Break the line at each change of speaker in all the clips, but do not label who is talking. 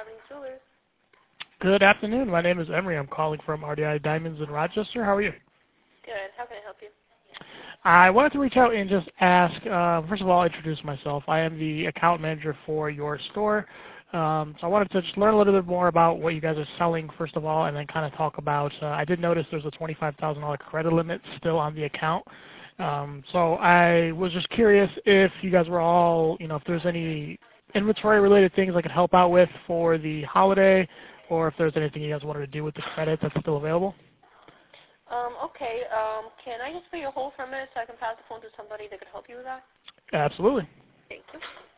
Avenue Jewelers.
Good afternoon. My name is Emery. I'm calling from RDI Diamonds in Rochester. How are you?
Good. How can I help you?
I wanted to reach out and just ask, first of all, introduce myself. I am the account manager for your store. So I wanted to just learn a little bit more about what you guys are selling, first of all, and then kind of talk about, I did notice there's a $25,000 credit limit still on the account. So I was just curious if you guys were all, if there's any inventory-related things I could help out with for the holiday, or if there's anything you guys wanted to do with the credit that's still available.
Okay. Can I just put you on hold for a minute so I can pass the phone to somebody that could help you with that?
Absolutely.
Thank you.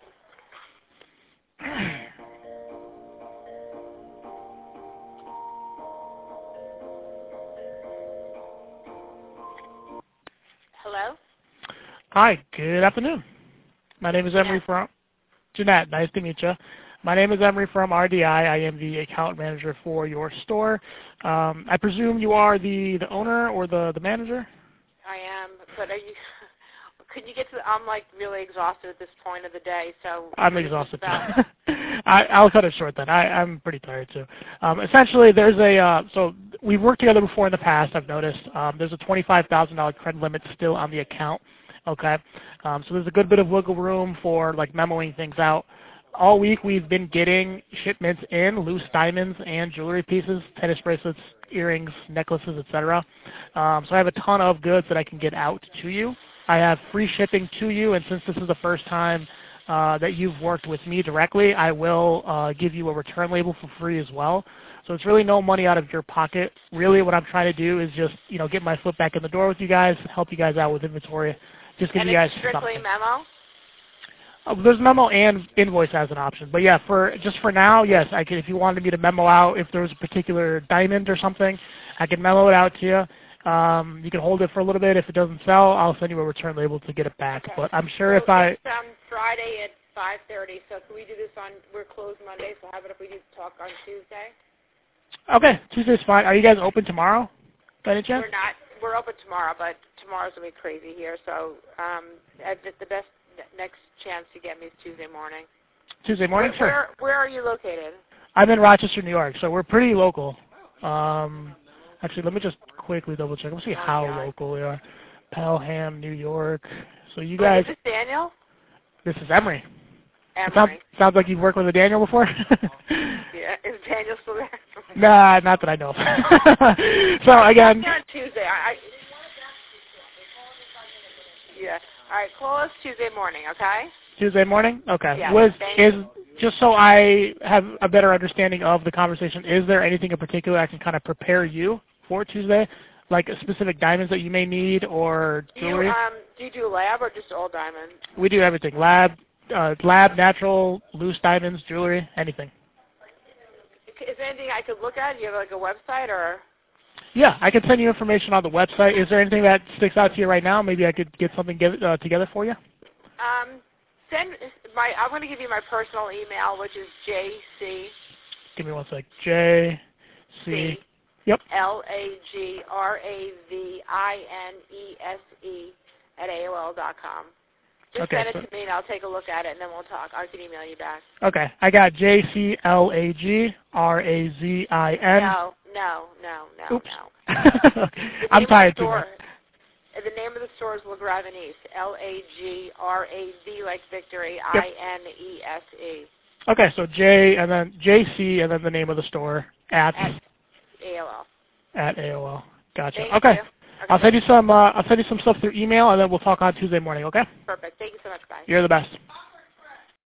Hello?
Hi, good afternoon. My name is Emery from Jeanette. Nice to meet you. My name is Emery from RDI. I am the account manager for your store. I presume you are the owner or the manager?
I am, but are you? Could you get to? I'm like really exhausted at this point of the day, so
I'm exhausted too. I'll cut it short then. I'm pretty tired too. Essentially, there's so we've worked together before in the past. I've noticed there's a $25,000 credit limit still on the account. Okay, so there's a good bit of wiggle room for like memoing things out. All week we've been getting shipments in, loose diamonds and jewelry pieces, tennis bracelets, earrings, necklaces, etc. So I have a ton of goods that I can get out to you. I have free shipping to you, and since this is the first time that you've worked with me directly, I will give you a return label for free as well. So it's really no money out of your pocket. Really what I'm trying to do is just, get my foot back in the door with you guys, help you guys out with inventory, just give you guys
something. And it's strictly memo?
There's memo and invoice as an option. But yeah, for now, yes, I can. If you wanted me to memo out, if there was a particular diamond or something, I can memo it out to you. You can hold it for a little bit. If it doesn't sell, I'll send you a return label to get it back.
Okay.
But I'm sure
it's
if
Friday at 5:30. So can we do this on? We're closed Monday, so how about if we do talk on Tuesday?
Okay, Tuesday's fine. Are you guys open tomorrow? By any chance?
We're not. We're open tomorrow, but tomorrow's gonna be crazy here. So the best next chance to get me is Tuesday morning.
Tuesday morning, sure.
Where are you located?
I'm in Rochester, New York, so we're pretty local. Actually, let me just quickly double check. Let's see how local we are. Pelham, New York. So you guys.
Is this Daniel?
This is Emery.
Emery.
Sounds like you've worked with a Daniel before.
Yeah, is Daniel still there?
Nah, not that I know of. So again.
On Tuesday. Yeah. All right, call us Tuesday morning, okay?
Tuesday morning? Okay.
Yeah,
just so I have a better understanding of the conversation, is there anything in particular I can kind of prepare you for Tuesday? Like specific diamonds that you may need or jewelry?
Do you do lab or just all diamonds?
We do everything. Lab, natural, loose diamonds, jewelry, anything.
Is there anything I could look at? Do you have like a website or?
Yeah, I can send you information on the website. Is there anything that sticks out to you right now? Maybe I could get something together for you.
I'm going to give you my personal email, which is JC.
Give me one sec. JC. Yep.
LAGRAVINESE @AOL.com. Just send it to me and I'll take a look at it and then we'll talk. I can email you back.
Okay. I got JCLAGRAZIN.
No.
Oops. I'm tired too much.
The name of the store is LaGravinese. LAGRAV like victory,
yep.
INESE.
Okay, so J and then JC and then the name of the store at
AOL.
At AOL. Gotcha.
Thank
okay.
You.
I'll send you some stuff through email and then we'll talk on Tuesday morning, okay?
Perfect. Thank you so much. Bye.
You're the best.